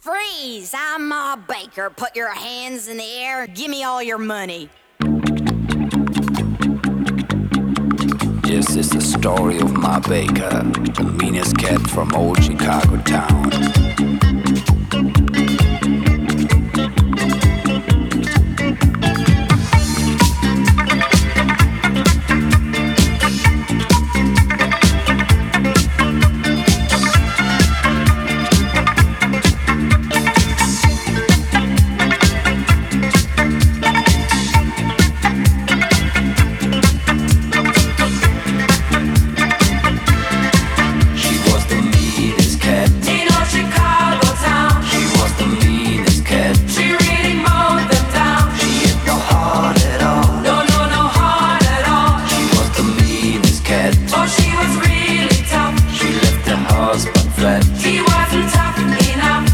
Freeze! I'm Ma Baker. Put your hands in the air. Give me all your money. This is the story of Ma Baker, the meanest cat from old Chicago town.